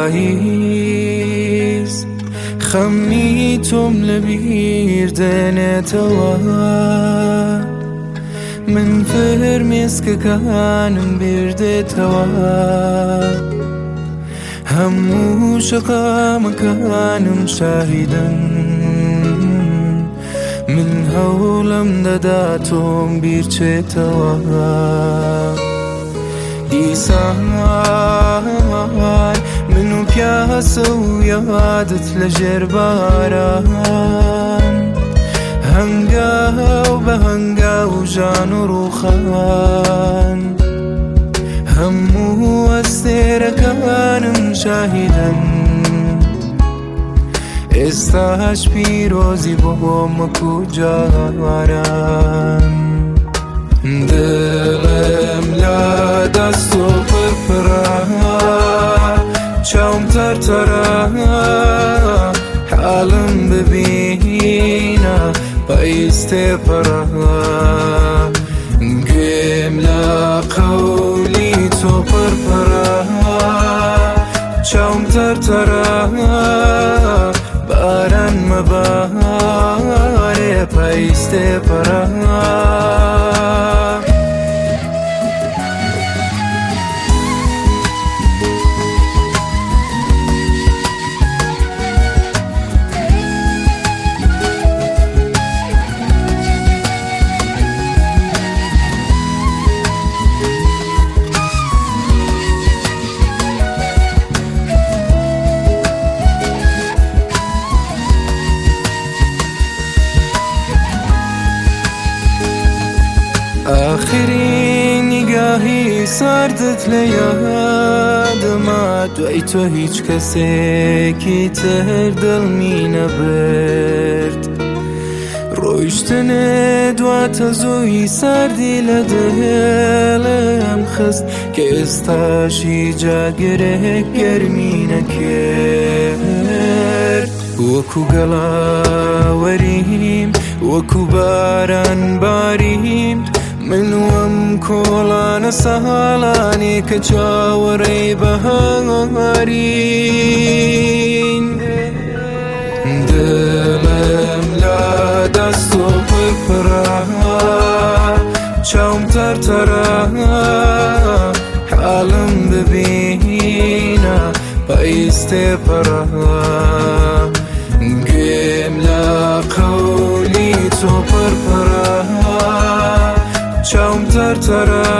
پاییز خەمی تۆم لە بیر دێنێتەوە من فرمێسکەکانم بردێتەوە هەموو شەقامەکانم شاهیدن من هەوڵم دەدا تۆم بیرچێتەوە دیسان من و پیاسە و یادت لە ژێر باران هەنگاو بە هەنگاو ژان و ڕووخان هەموو ئەستێرەکانم شاهیدن ئێستاش پیرۆزی بۆم وەکو جاران دڵم لە دەست و پڕپڕە چاوم تەرتەرە حاڵم ببینە پاییز تێپەڕە گوێم لە قەولی تۆ پڕپڕە چاوم تەرتەرە باران مەبارێ پاییز تێپەڕە آخرین نگاهی سردت لە یادەما دوای تۆ هیچ کەسێکی تر دڵمی نەبرد ڕۆیشتنێ دواتە زۆی ساردی لە دڵم خست کە ئێستاشی جاگرێک گەرمی نەکرد وەکو گەڵاوەریم وەکو باران باریم من وەم کۆڵانە سەهاڵانێ کە چاوەڕێی بەهارین دڵم لە دەست و پڕپڕە چاوم تەرتەرە حاڵم ببینە پاییز تێپەڕە گوێم لە قەولی تۆ پڕپڕە چاوم تەرتەرە